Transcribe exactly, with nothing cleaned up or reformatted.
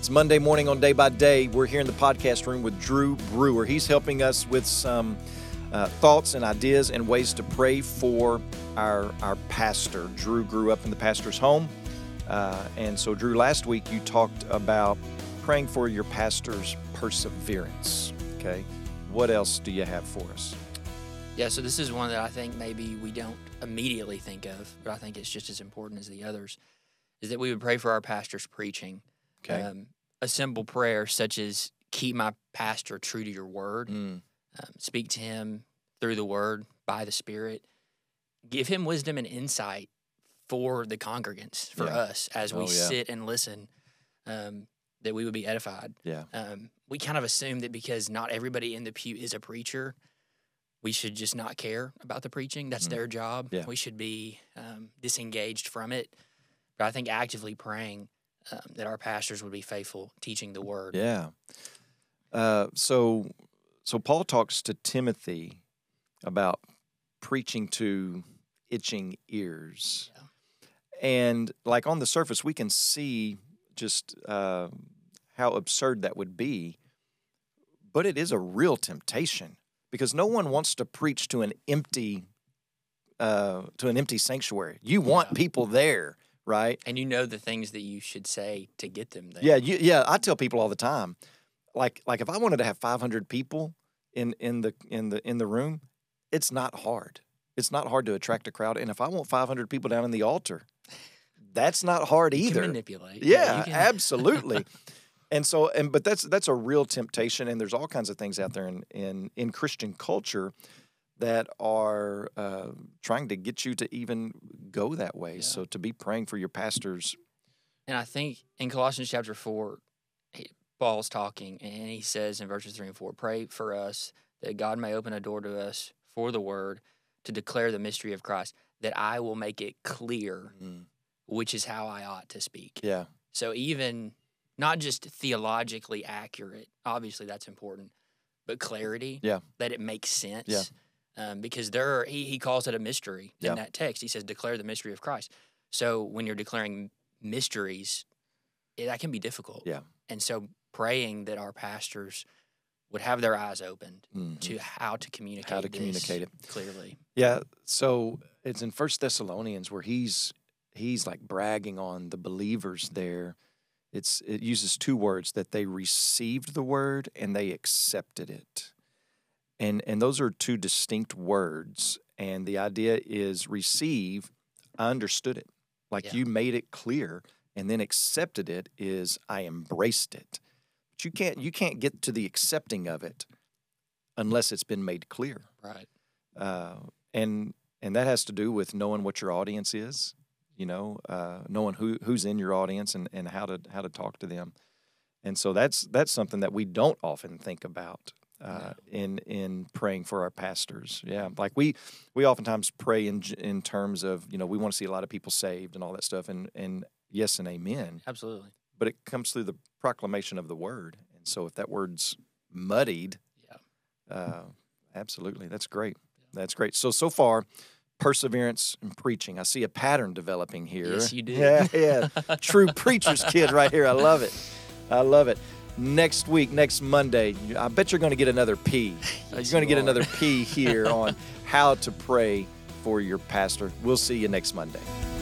It's Monday morning on Day by Day. We're here in the podcast room with Drew Brewer. He's helping us with some uh, thoughts and ideas and ways to pray for our, our pastor. Drew grew up in the pastor's home. Uh, and so, Drew, last week you talked about praying for your pastor's perseverance. Okay. What else do you have for us? Yeah, so this is one that I think maybe we don't immediately think of, but I think it's just as important as the others, is that we would pray for our pastor's preaching. Okay. Um, a simple prayer such as, keep my pastor true to your word, Mm. um, speak to him through the word, by the Spirit, give him wisdom and insight for the congregants, for Yeah. us, as we Oh, yeah. sit and listen, um, that we would be edified. Yeah. Um, we kind of assume that because not everybody in the pew is a preacher, we should just not care about the preaching. That's Mm. their job. Yeah. We should be um, disengaged from it. But I think actively praying um, that our pastors would be faithful teaching the word. Yeah. Uh, so, so Paul talks to Timothy about preaching to itching ears. Yeah. And like on the surface, we can see just uh, how absurd that would be. But it is a real temptation because no one wants to preach to an empty, uh, to an empty sanctuary. You want Yeah. people there, right? And you know the things that you should say to get them there. Yeah, you, yeah. I tell people all the time, like like if I wanted to have five hundred people in in the in the in the room, it's not hard. It's not hard to attract a crowd. And if I want five hundred people down in the altar, that's not hard You either. can manipulate. Yeah, you can- absolutely. And so, and but that's that's a real temptation. And there's all kinds of things out there in in, in Christian culture that are uh, trying to get you to even go that way. Yeah. So to be praying for your pastors. And I think in Colossians chapter four, he, Paul's talking, and he says in verses three and four, pray for us that God may open a door to us for the word to declare the mystery of Christ, that I will make it clear, Mm. which is how I ought to speak. Yeah, So even not just theologically accurate, obviously that's important, but clarity, Yeah. that it makes sense. Yeah. Um, because there are, he, he calls it a mystery in Yeah. that text. He says, declare the mystery of Christ. So when you're declaring mysteries, it, that can be difficult. Yeah. And so praying that our pastors would have their eyes opened Mhm. to how to communicate How to this communicate it. clearly. Yeah, so it's in First Thessalonians where he's he's like bragging on the believers there. It's it uses two words, that they received the word and they accepted it. And and those are two distinct words. And the idea is receive, I understood it. Like Yeah. you made it clear, and then accepted it is I embraced it. But you can't you can't get to the accepting of it unless it's been made clear. Right. Uh, and and that has to do with knowing what your audience is, you know, uh, knowing who who's in your audience and, and how to how to talk to them. And so that's that's something that we don't often think about uh, in in praying for our pastors. Yeah, like we we oftentimes pray in in terms of, you know, we want to see a lot of people saved and all that stuff. And and yes and amen. Absolutely. But it comes through the proclamation of the word. And so if that word's muddied, Yeah. uh, absolutely. That's great. That's great. So, so far, perseverance and preaching. I see a pattern developing here. Yes, you do. Yeah, yeah. True preacher's kid right here. I love it. I love it. Next week, next Monday, I bet you're going to get another P. Yes, you're going to you get are. another P here on how to pray for your pastor. We'll see you next Monday.